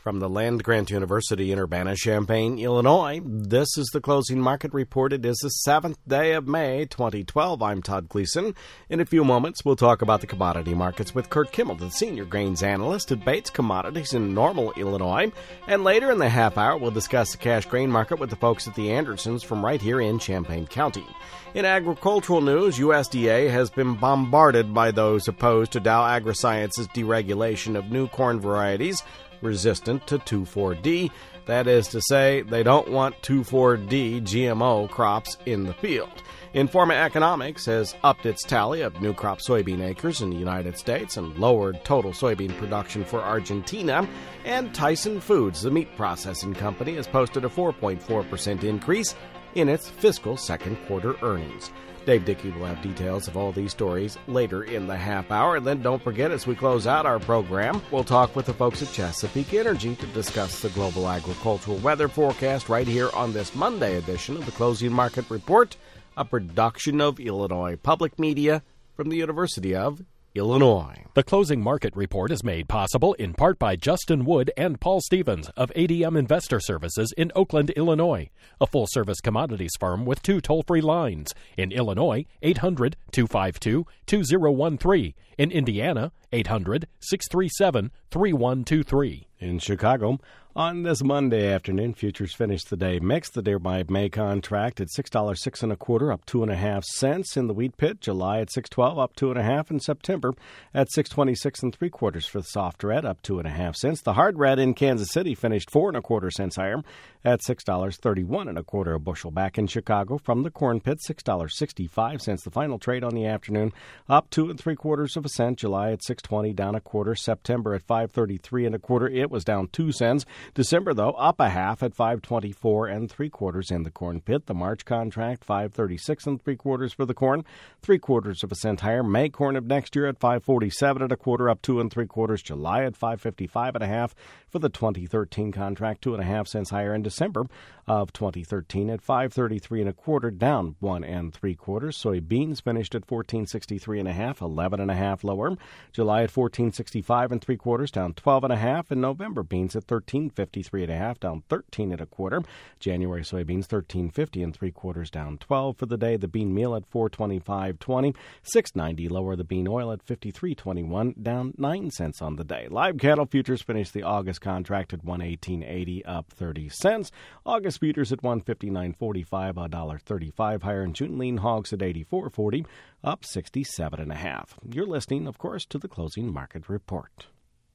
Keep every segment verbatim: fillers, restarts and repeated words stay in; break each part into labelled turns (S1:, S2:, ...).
S1: From the Land-Grant University in Urbana-Champaign, Illinois, this is the Closing Market Report. It is the seventh day of May, twenty twelve. I'm Todd Gleason. In a few moments, we'll talk about the commodity markets with Kurt Kimmel, the Senior Grains Analyst at Bates Commodities in Normal, Illinois. And later in the half hour, we'll discuss the cash grain market with the folks at the Andersons from right here in Champaign County. In agricultural news, U S D A has been bombarded by those opposed to Dow AgroScience's deregulation of new corn varieties resistant to two four D. That is to say, they don't want two four D G M O crops in the field. Informa Economics has upped its tally of new crop soybean acres in the United States and lowered total soybean production for Argentina. And Tyson Foods, the meat processing company, has posted a four point four percent increase in its fiscal second quarter earnings. Dave Dickey will have details of all these stories later in the half hour. And then don't forget, as we close out our program, we'll talk with the folks at Chesapeake Energy to discuss the global agricultural weather forecast right here on this Monday edition of the Closing Market Report, a production of Illinois Public Media from the University of Illinois.
S2: The Closing Market Report is made possible in part by Justin Wood and Paul Stevens of A D M Investor Services in Oakland, Illinois, a full-service commodities firm with two toll-free lines. In Illinois, eight hundred, two five two, two zero one three. In Indiana, eight hundred, six three seven, three one two three.
S1: In Chicago, on this Monday afternoon, futures finished the day mixed. The nearby May contract at six dollars six and a quarter, up two and a half cents. In the wheat pit, July at six twelve, up two and a half. In September at six twenty six and three quarters for the soft red, up two and a half cents. The hard red in Kansas City finished four and a quarter cents higher at six dollars thirty one and a quarter a bushel. Back in Chicago, from the corn pit, six dollars sixty five cents. The final trade on the afternoon, up two and three quarters of a cent. July at six twenty, down a quarter. September at five thirty three and a quarter. It was down two cents. December, though, up a half at five twenty-four and three quarters in the corn pit. The March contract, five thirty-six and three quarters for the corn, three quarters of a cent higher. May corn of next year at five forty-seven and a quarter, up two and three quarters. July at five fifty-five and a half for the twenty thirteen contract, two and a half cents higher. In December of twenty thirteen at five thirty-three and a quarter, down one and three quarters. Soybeans finished at fourteen sixty-three and a half, eleven and a half lower. July at fourteen sixty-five and three quarters, down twelve and a half. In November, beans at thirteen fifty-three and a half, down thirteen and a quarter. January soybeans thirteen fifty and three quarters, down twelve for the day. The bean meal at four twenty-five twenty, six ninety lower. The bean oil at fifty-three twenty-one, down nine cents on the day. Live cattle futures finished the August contract at one eighteen eighty, up thirty cents. August futures at one fifty-nine forty-five, a dollar thirty-five higher. And June lean hogs at eighty-four forty, up sixty-seven and a half. You're listening, of course, to the Closing Market Report.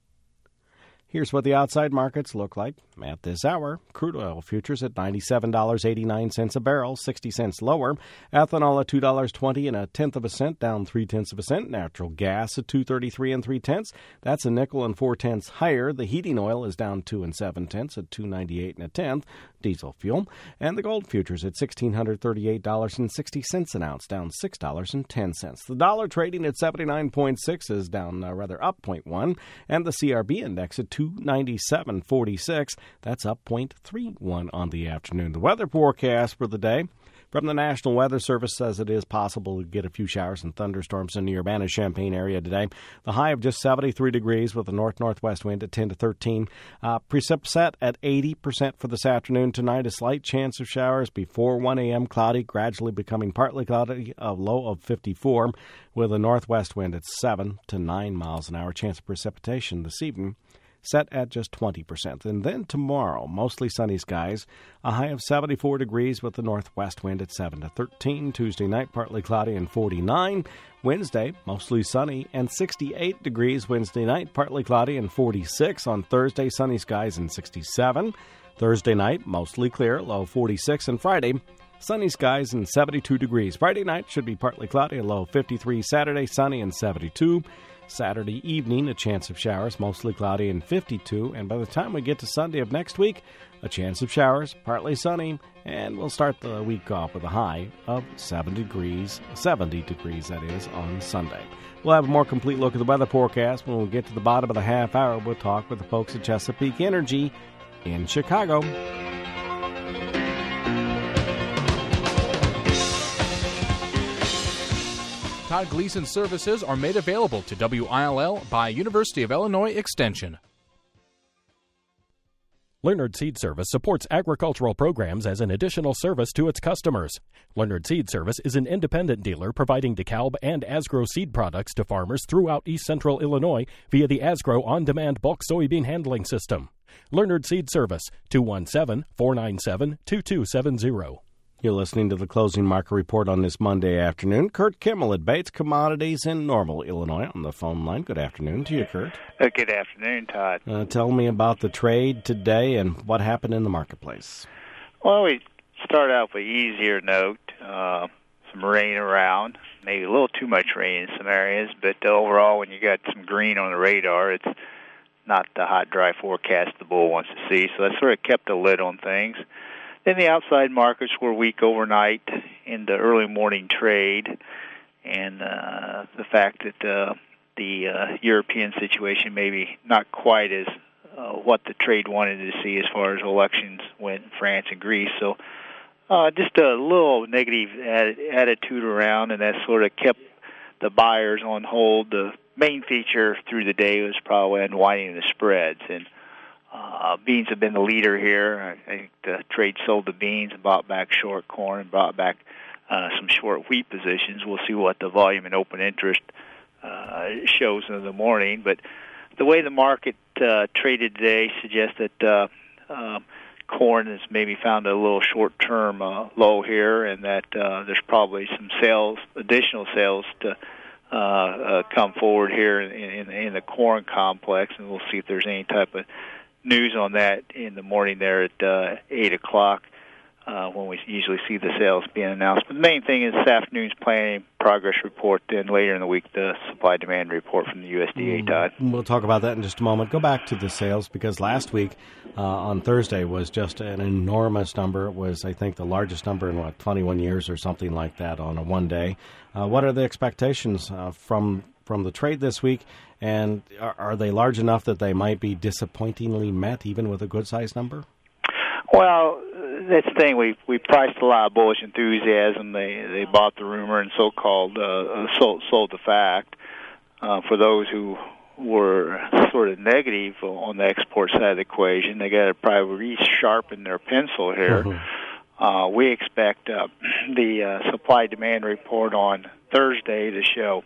S1: Here's what the outside markets look like at this hour. Crude oil futures at ninety-seven dollars and eighty-nine cents a barrel, sixty cents lower. Ethanol at two dollars and twenty and a tenth of a cent, down three tenths of a cent. Natural gas at two thirty-three and three tenths. That's a nickel and four tenths higher. The heating oil is down two and seven tenths at two ninety-eight and a tenth. Diesel fuel. And the gold futures at one thousand six hundred thirty-eight dollars and sixty cents an ounce, down six dollars and ten cents. The dollar trading at seventy-nine point six is down uh, rather up zero point one. And the C R B index at two ninety-seven forty-six. That's up zero point three one on the afternoon. The weather forecast for the day from the National Weather Service says it is possible to get a few showers and thunderstorms in the Urbana-Champaign area today. The high of just seventy-three degrees with a north-northwest wind at ten to thirteen. Uh, precip set at eighty percent for this afternoon. Tonight, a slight chance of showers before one a.m. Cloudy, gradually becoming partly cloudy, a low of fifty-four with a northwest wind at seven to nine miles an hour. Chance of precipitation this evening set at just twenty percent. And then tomorrow, mostly sunny skies, a high of seventy-four degrees with the northwest wind at seven to thirteen. Tuesday night, partly cloudy and forty-nine. Wednesday, mostly sunny and sixty-eight degrees. Wednesday night, partly cloudy and forty-six. On Thursday, sunny skies and sixty-seven. Thursday night, mostly clear, low forty-six. And Friday, sunny skies and seventy-two degrees. Friday night should be partly cloudy, a low fifty-three. Saturday, sunny and seventy-two. Saturday evening, a chance of showers, mostly cloudy and fifty-two. And by the time we get to Sunday of next week, a chance of showers, partly sunny, and we'll start the week off with a high of seven degrees, seventy degrees, that is, on Sunday. We'll have a more complete look at the weather forecast when we get to the bottom of the half hour. We'll talk with the folks at Chesapeake Energy in Chicago.
S3: Todd Gleason services are made available to W I L L by University of Illinois Extension.
S2: Leonard Seed Service supports agricultural programs as an additional service to its customers. Leonard Seed Service is an independent dealer providing DeKalb and Asgrow seed products to farmers throughout east central Illinois via the Asgrow on-demand bulk soybean handling system. Leonard Seed Service, two one seven, four nine seven, two two seven zero.
S1: You're listening to the Closing Market Report on this Monday afternoon. Kurt Kimmel at Bates Commodities in Normal, Illinois on the phone line. Good afternoon to you, Kurt.
S4: Uh, good afternoon, Todd.
S1: Uh, tell me about the trade today and what happened in the marketplace.
S4: Well, we start out with an easier note. Uh, some rain around, maybe a little too much rain in some areas, but overall when you got some green on the radar, it's not the hot, dry forecast the bull wants to see, so that sort of kept a lid on things. Then the outside markets were weak overnight in the early morning trade, and uh, the fact that uh, the uh, European situation maybe not quite as uh, what the trade wanted to see as far as elections went in France and Greece. So uh, just a little negative ad- attitude around, and that sort of kept the buyers on hold. The main feature through the day was probably unwinding the spreads, and Uh, beans have been the leader here. I think the trade sold the beans and bought back short corn and brought back uh, some short wheat positions. We'll see what the volume and open interest uh, shows in the morning. But the way the market uh, traded today suggests that uh, uh, corn has maybe found a little short-term uh, low here, and that uh, there's probably some sales, additional sales to uh, uh, come forward here in, in, in the corn complex, and we'll see if there's any type of news on that in the morning there at uh, eight o'clock uh, when we usually see the sales being announced. But the main thing is this afternoon's planning progress report, then later in the week the supply-demand report from the U S D A, Todd.
S1: We'll talk about that in just a moment. Go back to the sales, because last week uh, on Thursday was just an enormous number. It was, I think, the largest number in, what, twenty-one years or something like that on a one day. Uh, what are the expectations uh, from from the trade this week, and are, are they large enough that they might be disappointingly met even with a good-sized number?
S4: Well, that's the thing. We we priced a lot of bullish enthusiasm. They they bought the rumor and so-called uh, sold, sold the fact. Uh, for those who were sort of negative on the export side of the equation, they got to probably resharpen their pencil here. Mm-hmm. Uh, we expect uh, the uh, supply-demand report on Thursday to show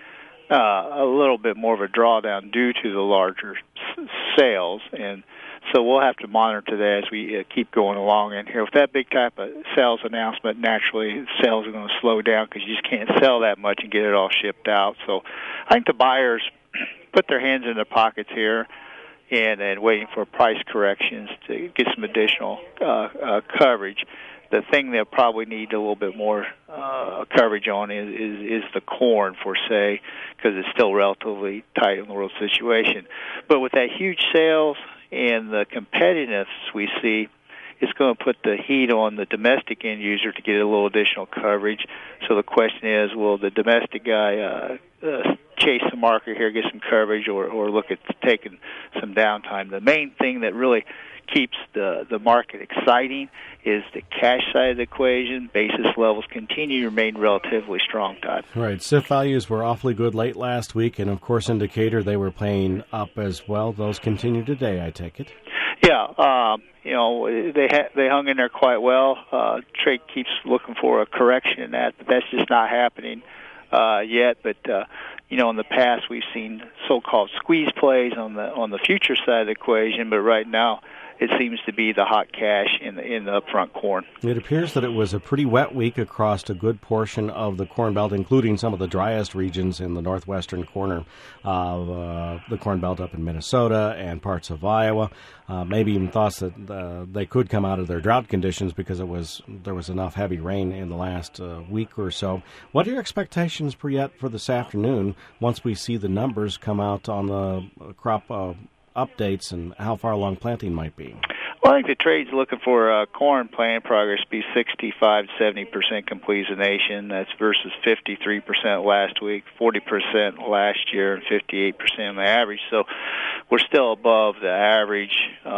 S4: Uh, a little bit more of a drawdown due to the larger s- sales, and so we'll have to monitor that as we uh, keep going along in here. With that big type of sales announcement, naturally sales are going to slow down because you just can't sell that much and get it all shipped out. So I think the buyers put their hands in their pockets here and, and waiting for price corrections to get some additional uh, uh, coverage. The thing they'll probably need a little bit more uh, coverage on is, is, is the corn, for say, because it's still relatively tight in the world situation. But with that huge sales and the competitiveness we see, it's going to put the heat on the domestic end user to get a little additional coverage. So the question is, will the domestic guy uh, uh, chase the market here, get some coverage, or, or look at taking some downtime? The main thing that really keeps the, the market exciting is the cash side of the equation. Basis levels continue to remain relatively strong, Todd.
S1: Right. S I F values were awfully good late last week, and, of course, indicator they were paying up as well. Those continue today, I take it?
S4: Yeah. Um, you know, they ha- they hung in there quite well. Uh, trade keeps looking for a correction in that, but that's just not happening uh, yet. But, uh, you know, in the past we've seen so-called squeeze plays on the on the future side of the equation, but right now it seems to be the hot cash in the in the upfront corn.
S1: It appears that it was a pretty wet week across a good portion of the Corn Belt, including some of the driest regions in the northwestern corner of uh, the Corn Belt up in Minnesota and parts of Iowa. Uh, maybe even thoughts that uh, they could come out of their drought conditions because it was there was enough heavy rain in the last uh, week or so. What are your expectations for yet for this afternoon once we see the numbers come out on the crop uh, updates and how far along planting might be?
S4: Well, I think the trade's looking for uh, corn planting progress to be sixty-five to seventy percent complete as a nation. That's versus fifty-three percent last week, forty percent last year, and fifty-eight percent on the average. So we're still above the average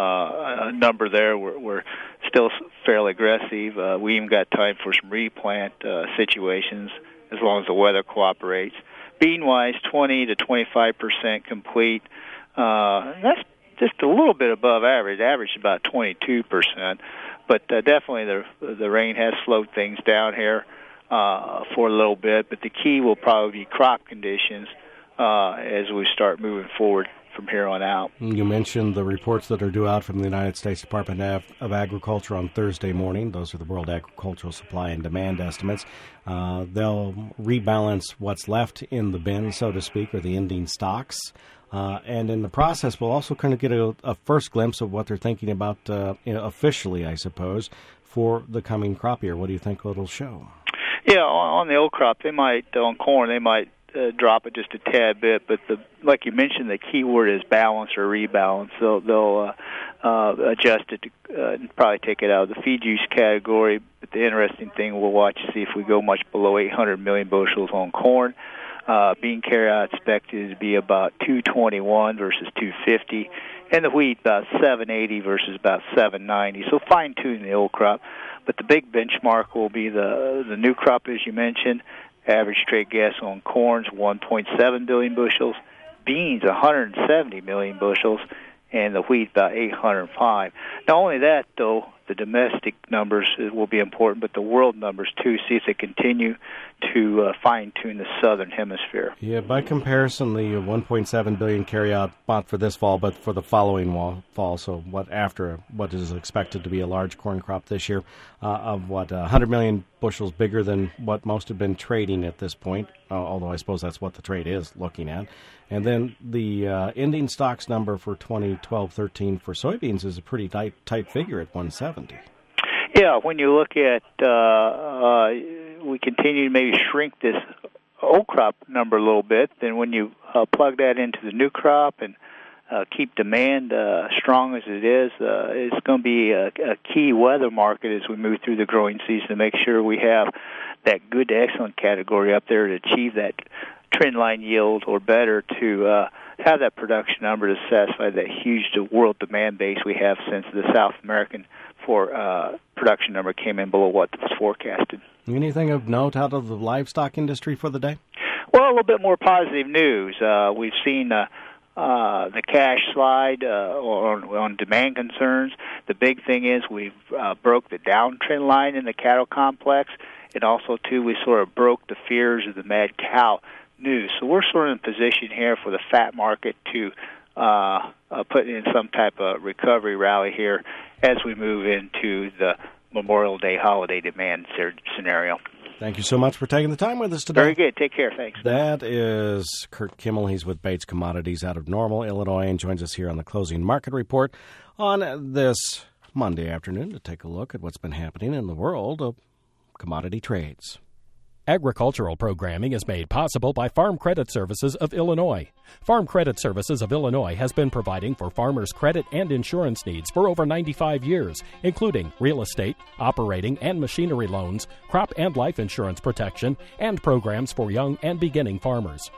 S4: uh, number there. We're, we're still fairly aggressive. Uh, we even got time for some replant uh, situations as long as the weather cooperates. Bean-wise, twenty to twenty-five percent complete. Uh, that's just a little bit above average. Average is about twenty-two percent. But uh, definitely the the rain has slowed things down here uh, for a little bit. But the key will probably be crop conditions uh, as we start moving forward from here on out.
S1: You mentioned the reports that are due out from the United States Department of Agriculture on Thursday morning. Those are the World Agricultural Supply and Demand estimates. Uh, they'll rebalance what's left in the bin, so to speak, or the ending stocks. Uh, and in the process, we'll also kind of get a, a first glimpse of what they're thinking about uh, you know, officially, I suppose, for the coming crop year. What do you think it'll show?
S4: Yeah, on, on the old crop, they might, on corn, they might uh, drop it just a tad bit. But the, like you mentioned, the key word is balance or rebalance. They'll, they'll uh, uh, adjust it to uh, probably take it out of the feed use category. But the interesting thing, we'll watch to see if we go much below eight hundred million bushels on corn. Uh, bean carryout expected to be about two twenty-one versus two fifty, and the wheat about seven eighty versus about seven ninety. So fine-tune the old crop, but the big benchmark will be the the new crop, as you mentioned. Average trade gas on corn's one point seven billion bushels, beans one hundred seventy million bushels, and the wheat about eight hundred five. Not only that, though, the domestic numbers will be important, but the world numbers, too, see if they continue to uh, fine-tune the southern hemisphere.
S1: Yeah, by comparison, the one point seven billion carryout not for this fall, but for the following fall, so what after what is expected to be a large corn crop this year, uh, of what, uh, one hundred million bushels bigger than what most have been trading at this point, uh, although I suppose that's what the trade is looking at. And then the uh, ending stocks number for twenty twelve thirteen for soybeans is a pretty tight, tight figure at one seventy.
S4: Yeah, when you look at, uh, uh, we continue to maybe shrink this old crop number a little bit, then when you uh, plug that into the new crop and uh, keep demand uh, strong as it is, uh, it's going to be a, a key weather market as we move through the growing season to make sure we have that good to excellent category up there to achieve that trend line yield or better to uh, have that production number to satisfy that huge world demand base we have since the South American for uh, production number came in below what was forecasted.
S1: Anything of note out of the livestock industry for the day?
S4: Well, a little bit more positive news. Uh, we've seen uh, uh, the cash slide uh, on, on demand concerns. The big thing is we've uh, broke the downtrend line in the cattle complex, and also, too, we sort of broke the fears of the mad cow news. So we're sort of in position here for the fat market to uh, uh, put in some type of recovery rally here as we move into the Memorial Day holiday demand scenario.
S1: Thank you so much for taking the time with us today.
S4: Very good. Take care. Thanks.
S1: That is Kurt Kimmel. He's with Bates Commodities out of Normal, Illinois, and joins us here on the Closing Market Report on this Monday afternoon to take a look at what's been happening in the world of commodity trades.
S2: Agricultural programming is made possible by Farm Credit Services of Illinois. Farm Credit Services of Illinois has been providing for farmers' credit and insurance needs for over ninety-five years, including real estate, operating and machinery loans, crop and life insurance protection, and programs for young and beginning farmers.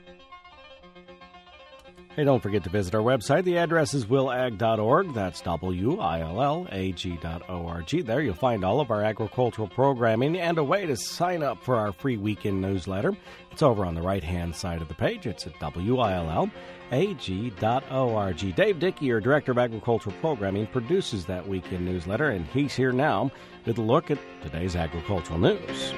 S1: Hey, don't forget to visit our website. The address is will ag dot org. That's W I L L A G dot O R G. There you'll find all of our agricultural programming and a way to sign up for our free weekend newsletter. It's over on the right-hand side of the page. It's at W I L L A G dot O R G. Dave Dickey, your Director of Agricultural Programming, produces that weekend newsletter, and he's here now with a look at today's agricultural news.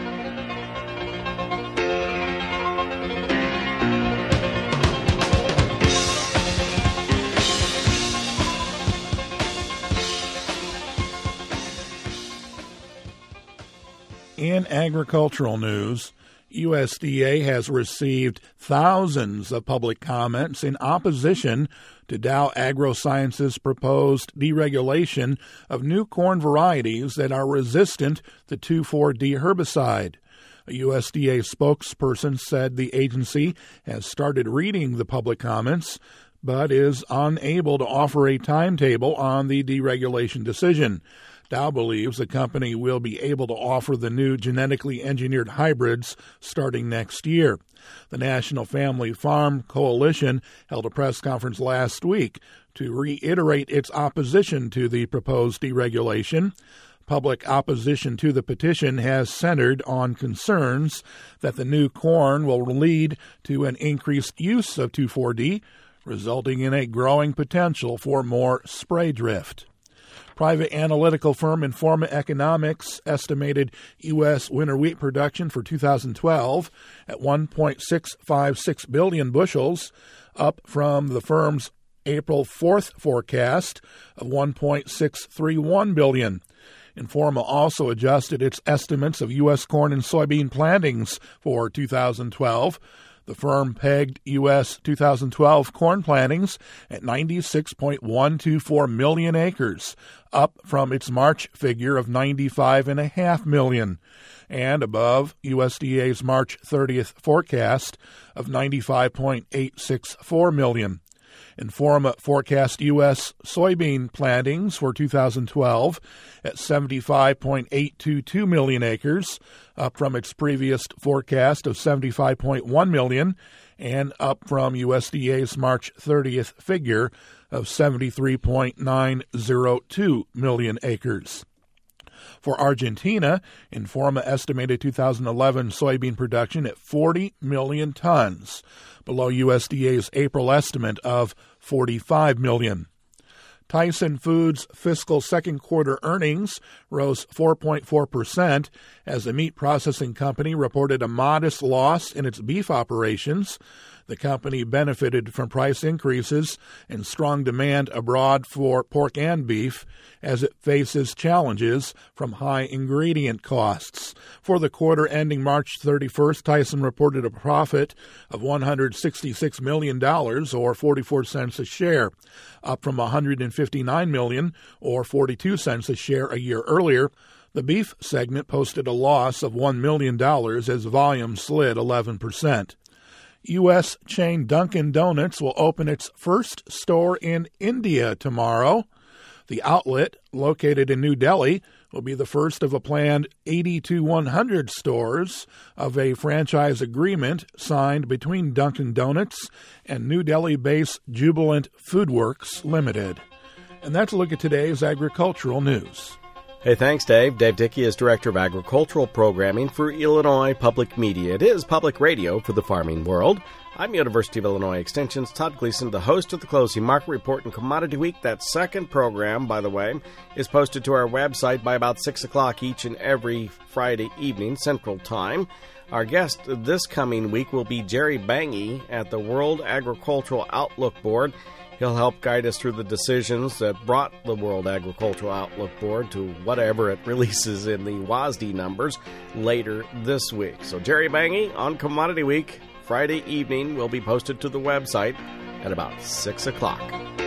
S5: In agricultural news, U S D A has received thousands of public comments in opposition to Dow AgroSciences' proposed deregulation of new corn varieties that are resistant to two four D herbicide. A U S D A spokesperson said the agency has started reading the public comments, but is unable to offer a timetable on the deregulation decision. Dow believes the company will be able to offer the new genetically engineered hybrids starting next year. The National Family Farm Coalition held a press conference last week to reiterate its opposition to the proposed deregulation. Public opposition to the petition has centered on concerns that the new corn will lead to an increased use of two four D, resulting in a growing potential for more spray drift. Private analytical firm Informa Economics estimated U S winter wheat production for two thousand twelve at one point six five six billion bushels, up from the firm's April fourth forecast of one point six three one billion. Informa also adjusted its estimates of U S corn and soybean plantings for two thousand twelve. The firm pegged U S two thousand twelve corn plantings at ninety-six point one two four million acres, up from its March figure of ninety-five point five million, and above U S D A's March thirtieth forecast of ninety-five point eight six four million. Informa forecast U S soybean plantings for two thousand twelve at seventy-five point eight two two million acres, up from its previous forecast of seventy-five point one million and up from U S D A's March thirtieth figure of seventy-three point nine zero two million acres. For Argentina, Informa estimated two thousand eleven soybean production at forty million tons, below U S D A's April estimate of forty-five million. Tyson Foods' fiscal second quarter earnings rose four point four percent as the meat processing company reported a modest loss in its beef operations. The company benefited from price increases and strong demand abroad for pork and beef as it faces challenges from high ingredient costs. For the quarter ending March thirty-first, Tyson reported a profit of one hundred sixty-six million dollars or forty-four cents a share, up from one hundred fifty-nine million dollars or forty-two cents a share a year earlier. The beef segment posted a loss of one million dollars as volume slid eleven percent. U S chain Dunkin' Donuts will open its first store in India tomorrow. The outlet, located in New Delhi, will be the first of a planned eighty to one hundred stores of a franchise agreement signed between Dunkin' Donuts and New Delhi-based Jubilant Foodworks Limited. And that's a look at today's agricultural news.
S1: Hey, thanks, Dave. Dave Dickey is Director of Agricultural Programming for Illinois Public Media. It is public radio for the farming world. I'm University of Illinois Extension's Todd Gleason, the host of the Closing Market Report and Commodity Week. That second program, by the way, is posted to our website by about six o'clock each and every Friday evening, Central Time. Our guest this coming week will be Jerry Bangy at the World Agricultural Outlook Board. He'll help guide us through the decisions that brought the World Agricultural Outlook Board to whatever it releases in the W A S D numbers later this week. So Jerry Bangy on Commodity Week, Friday evening, will be posted to the website at about six o'clock.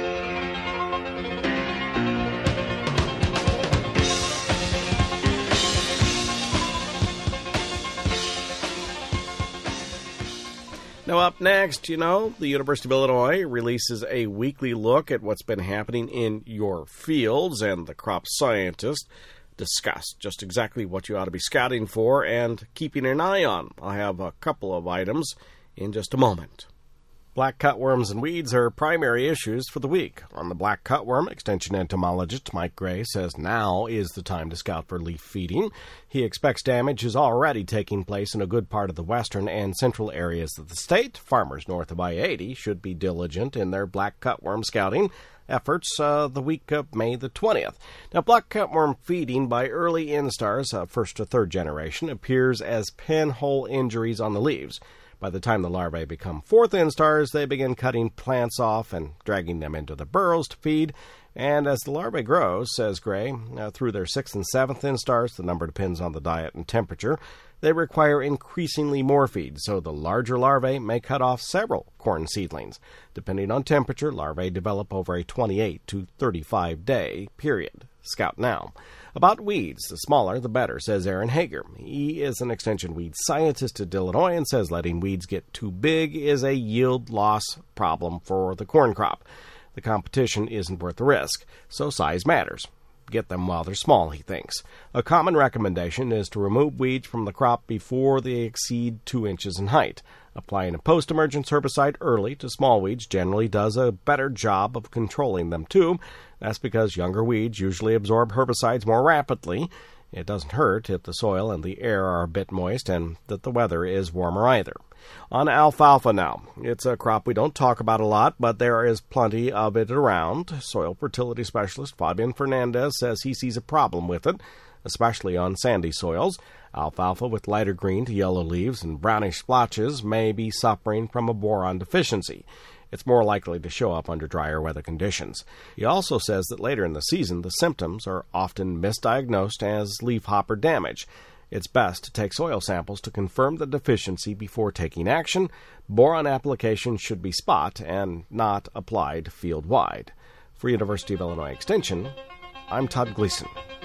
S1: Now, up next, you know, the University of Illinois releases a weekly look at what's been happening in your fields, and the crop scientists discuss just exactly what you ought to be scouting for and keeping an eye on. I have a couple of items in just a moment. Black cutworms and weeds are primary issues for the week. On the black cutworm, Extension entomologist Mike Gray says now is the time to scout for leaf feeding. He expects damage is already taking place in a good part of the western and central areas of the state. Farmers north of I eighty should be diligent in their black cutworm scouting efforts uh, the week of May the twentieth. Now, black cutworm feeding by early instars, uh, first to third generation, appears as pinhole injuries on the leaves. By the time the larvae become fourth instars, they begin cutting plants off and dragging them into the burrows to feed. And as the larvae grow, says Gray, uh, through their sixth and seventh instars, the number depends on the diet and temperature, they require increasingly more feed, so the larger larvae may cut off several corn seedlings. Depending on temperature, larvae develop over a twenty-eight to thirty-five day period. Scout now. About weeds, the smaller the better, says Aaron Hager. He is an extension weed scientist at Illinois and says letting weeds get too big is a yield loss problem for the corn crop. The competition isn't worth the risk, so size matters. Get them while they're small, he thinks. A common recommendation is to remove weeds from the crop before they exceed two inches in height. Applying a post-emergence herbicide early to small weeds generally does a better job of controlling them, too. That's because younger weeds usually absorb herbicides more rapidly. It doesn't hurt if the soil and the air are a bit moist and that the weather is warmer either. On alfalfa now. It's a crop we don't talk about a lot, but there is plenty of it around. Soil fertility specialist Fabian Fernandez says he sees a problem with it, especially on sandy soils. Alfalfa with lighter green to yellow leaves and brownish splotches may be suffering from a boron deficiency. It's more likely to show up under drier weather conditions. He also says that later in the season, the symptoms are often misdiagnosed as leafhopper damage. It's best to take soil samples to confirm the deficiency before taking action. Boron application should be spot and not applied field-wide. For University of Illinois Extension, I'm Todd Gleason.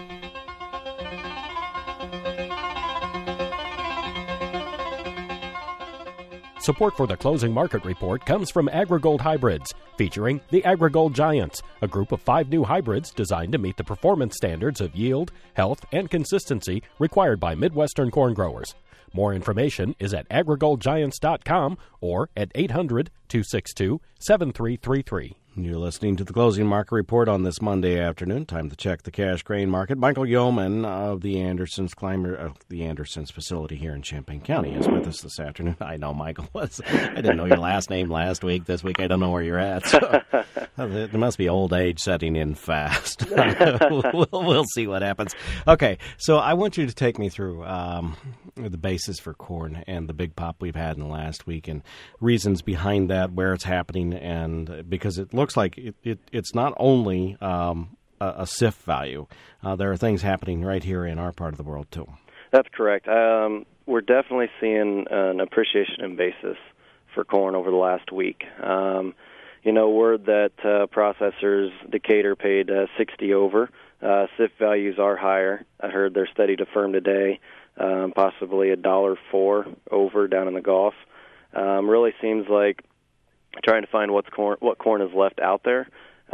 S2: Support for the Closing Market Report comes from AgriGold Hybrids, featuring the AgriGold Giants, a group of five new hybrids designed to meet the performance standards of yield, health, and consistency required by Midwestern corn growers. More information is at agri gold giants dot com or at eight hundred, two six two, seven three three three.
S1: You're listening to the Closing Market Report on this Monday afternoon. Time to check the cash grain market. Michael Yeoman of the Andersons Climber, uh, the Andersons facility here in Champaign County is with us this afternoon. I know Michael was. I didn't know your last name last week. This week I don't know where you're at. So there must be old age setting in fast. we'll, we'll see what happens. Okay, so I want you to take me through um, the basis for corn and the big pop we've had in the last week and reasons behind that, where it's happening, and because it looks Looks like it, it, it's not only um, a, a S I F value. Uh, there are things happening right here in our part of the world, too.
S6: That's correct. Um, we're definitely seeing an appreciation in basis for corn over the last week. Um, you know, word that uh, processors, Decatur paid uh, sixty over. Uh, S I F values are higher. I heard their steady to firm today, um, possibly a dollar four over down in the Gulf. Um, really seems like trying to find what's corn, what corn is left out there.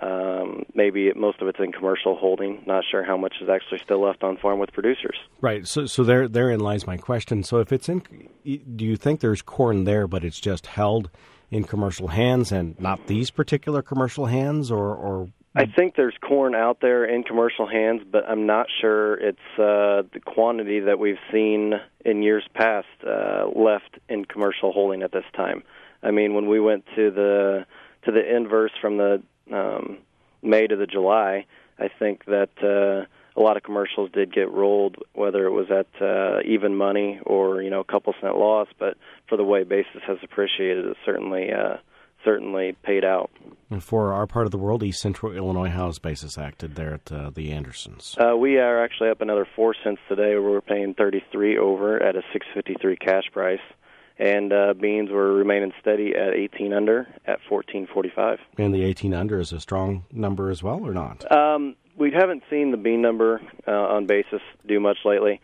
S6: Um, maybe it, most of it's in commercial holding. Not sure how much is actually still left on farm with producers.
S1: Right. So, so there, therein lies my question. So, if it's in, do you think there's corn there, but it's just held in commercial hands and not these particular commercial hands, or? or...
S6: I think there's corn out there in commercial hands, but I'm not sure it's uh, the quantity that we've seen in years past uh, left in commercial holding at this time. I mean, when we went to the to the inverse from the um, May to the July, I think that uh, a lot of commercials did get rolled, whether it was at uh, even money or, you know, a couple cent loss. But for the way basis has appreciated, it certainly uh, certainly paid out.
S1: And for our part of the world, East Central Illinois, how is basis acted there at uh, the Andersons?
S6: Uh, we are actually up another four cents today. We're paying thirty-three over at a six fifty-three cash price. And uh, beans were remaining steady at eighteen under at fourteen forty-five.
S1: And the eighteen under is a strong number as well, or not?
S6: Um, we haven't seen the bean number uh, on basis do much lately.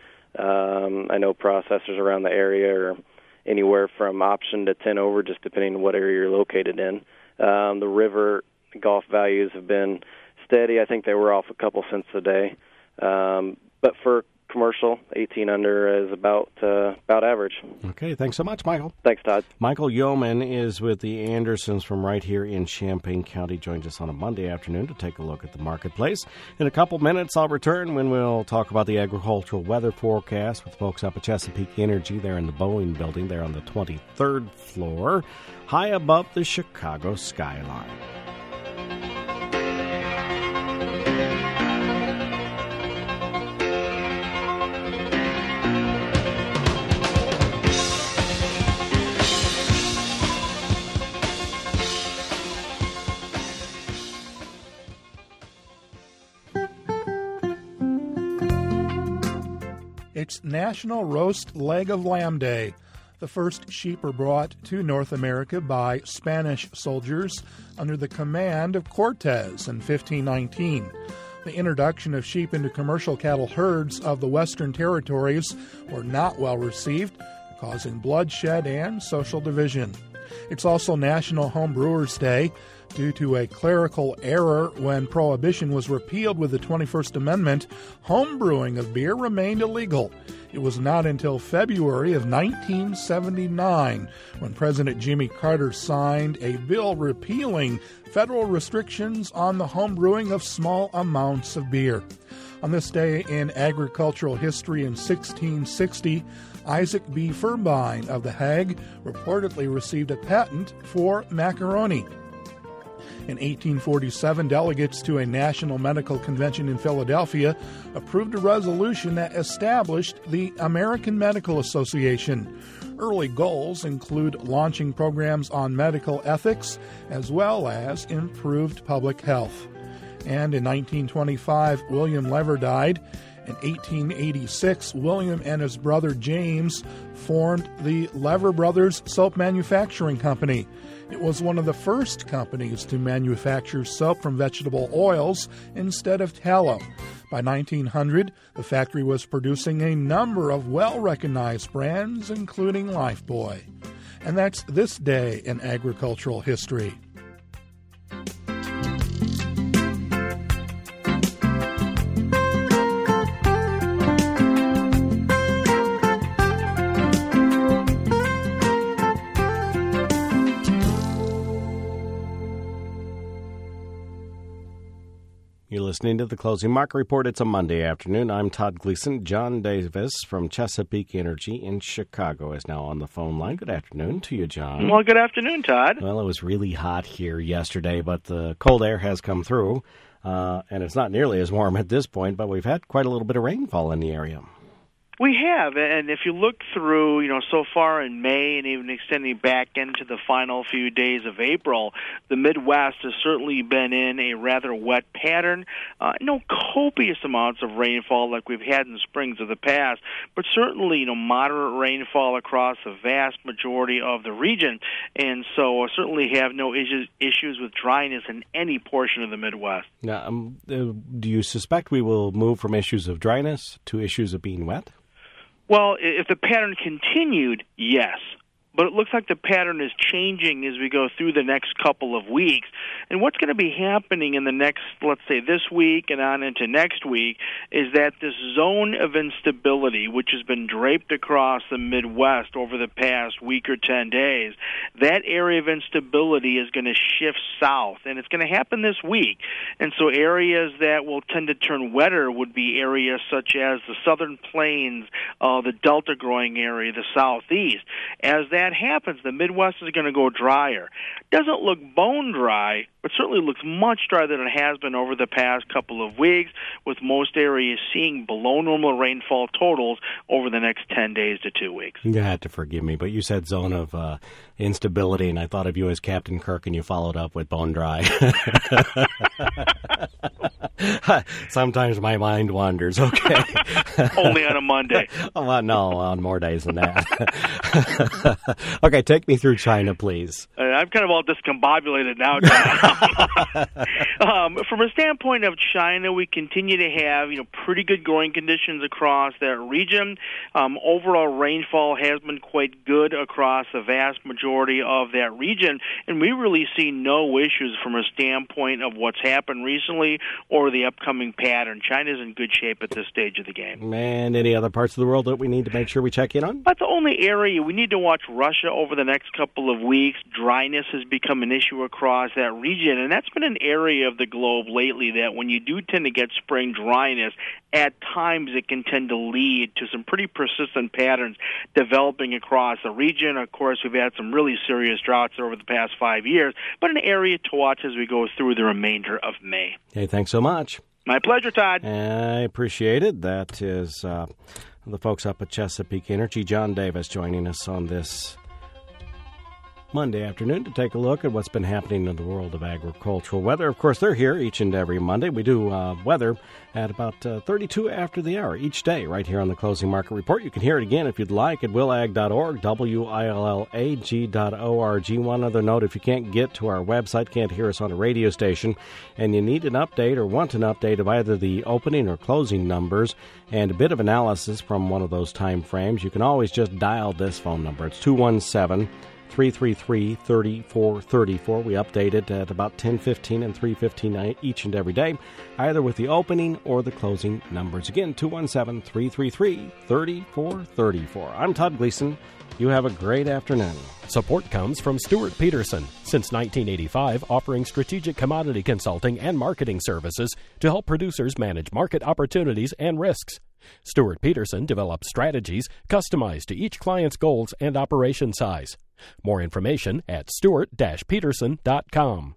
S6: Um, I know processors around the area are anywhere from option to ten over, just depending on what area you're located in. Um, the river Gulf values have been steady. I think they were off a couple cents a day. Um, but for commercial, eighteen under is about uh, about average.
S1: Okay, thanks so much, Michael.
S6: Thanks, Todd.
S1: Michael Yeoman is with the Andersons from right here in Champaign County. Joins us on a Monday afternoon to take a look at the marketplace. In a couple minutes, I'll return when we'll talk about the agricultural weather forecast with folks up at Chesapeake Energy. They're in the Boeing building. They're on the twenty-third floor, high above the Chicago skyline.
S5: It's National Roast Leg of Lamb Day. The first sheep were brought to North America by Spanish soldiers under the command of Cortez in fifteen nineteen. The introduction of sheep into commercial cattle herds of the Western Territories were not well received, causing bloodshed and social division. It's also National Home Brewers Day. Due to a clerical error when Prohibition was repealed with the twenty-first Amendment, home brewing of beer remained illegal. It was not until February of nineteen seventy-nine when President Jimmy Carter signed a bill repealing federal restrictions on the home brewing of small amounts of beer. On this day in agricultural history in sixteen sixty, Isaac B. Firbein of The Hague reportedly received a patent for macaroni. In eighteen forty-seven, delegates to a national medical convention in Philadelphia approved a resolution that established the American Medical Association. Early goals include launching programs on medical ethics as well as improved public health. And in nineteen twenty-five, William Lever died. In eighteen eighty-six, William and his brother James formed the Lever Brothers Soap Manufacturing Company. It was one of the first companies to manufacture soap from vegetable oils instead of tallow. By nineteen hundred, the factory was producing a number of well-recognized brands, including Lifebuoy. And that's this day in agricultural history.
S1: You're listening to the Closing Market Report. It's a Monday afternoon. I'm Todd Gleason. John Davis from Chesapeake Energy in Chicago is now on the phone line. Good afternoon to you, John.
S7: Well, good afternoon, Todd.
S1: Well, it was really hot here yesterday, but the cold air has come through, uh, and it's not nearly as warm at this point, but we've had quite a little bit of rainfall in the area.
S7: We have, and if you look through, you know, so far in May and even extending back into the final few days of April, the Midwest has certainly been in a rather wet pattern. Uh, no copious amounts of rainfall like we've had in springs of the past, but certainly, you know, moderate rainfall across the vast majority of the region, and so uh, certainly have no issues, issues with dryness in any portion of the Midwest.
S1: Now, um, uh, do you suspect we will move from issues of dryness to issues of being wet?
S7: Well, if the pattern continued, yes. But it looks like the pattern is changing as we go through the next couple of weeks. And what's going to be happening in the next, let's say, this week and on into next week, is that this zone of instability, which has been draped across the Midwest over the past week or ten days, that area of instability is going to shift south. And it's going to happen this week. And so areas that will tend to turn wetter would be areas such as the southern plains, uh, the Delta growing area, the southeast. As that happens, the Midwest is going to go drier. Doesn't look bone dry, but certainly looks much drier than it has been over the past couple of weeks, with most areas seeing below normal rainfall totals over the next ten days to two weeks.
S1: You had to forgive me, but you said zone of uh, instability, and I thought of you as Captain Kirk, and you followed up with bone dry. Sometimes my mind wanders, okay.
S7: Only on a Monday.
S1: Oh, uh, no, on more days than that. Okay, take me through China, please.
S7: Uh, I'm kind of all discombobulated now. um, from a standpoint of China, we continue to have you know pretty good growing conditions across that region. Um, overall rainfall has been quite good across the vast majority of that region, and we really see no issues from a standpoint of what's happened recently or the upcoming pattern. China's in good shape at this stage of the game.
S1: And any other parts of the world that we need to make sure we check in on?
S7: That's the only area. We need to watch Russia over the next couple of weeks. Dryness has become an issue across that region, and that's been an area of the globe lately that when you do tend to get spring dryness, at times it can tend to lead to some pretty persistent patterns developing across the region. Of course, we've had some really serious droughts over the past five years, but an area to watch as we go through the remainder of May.
S1: Hey, thanks so much.
S7: My pleasure, Todd.
S1: I appreciate it. That is uh, the folks up at Chesapeake Energy. John Davis joining us on this Monday afternoon to take a look at what's been happening in the world of agricultural weather. Of course, they're here each and every Monday. We do uh, weather at about uh, thirty-two after the hour each day right here on the Closing Market Report. You can hear it again if you'd like at will ag dot org, W I L L A G dot O R G. One other note, if you can't get to our website, can't hear us on a radio station, and you need an update or want an update of either the opening or closing numbers and a bit of analysis from one of those time frames, you can always just dial this phone number. It's two one seven, three three three, three four three four. We update it at about ten fifteen and three fifteen each and every day, either with the opening or the closing numbers. Again, two one seven, three three three, three four three four. I'm Todd Gleason. You have a great afternoon.
S2: Support comes from Stuart Peterson, since nineteen eighty-five, offering strategic commodity consulting and marketing services to help producers manage market opportunities and risks. Stuart Peterson develops strategies customized to each client's goals and operation size. More information at stuart dash peterson dot com.